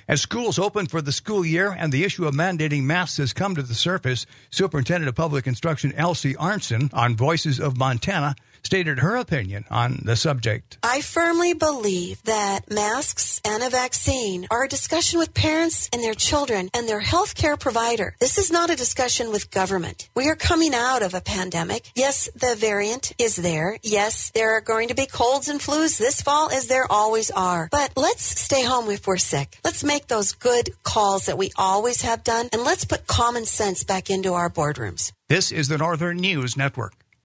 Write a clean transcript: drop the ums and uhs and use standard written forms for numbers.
As schools open for the school year and the issue of mandating masks has come to the surface, Superintendent of Public Instruction Elsie Arntzen on Voices of Montana stated her opinion on the subject. I firmly believe that masks and a vaccine are a discussion with parents and their children and their health care provider. This is not a discussion with government. We are coming out of a pandemic. Yes, the variant is there. Yes, there are going to be colds and flus this fall, as there always are. But let's stay home if we're sick. Let's make those good calls that we always have done, and let's put common sense back into our boardrooms. This is the Northern News Network.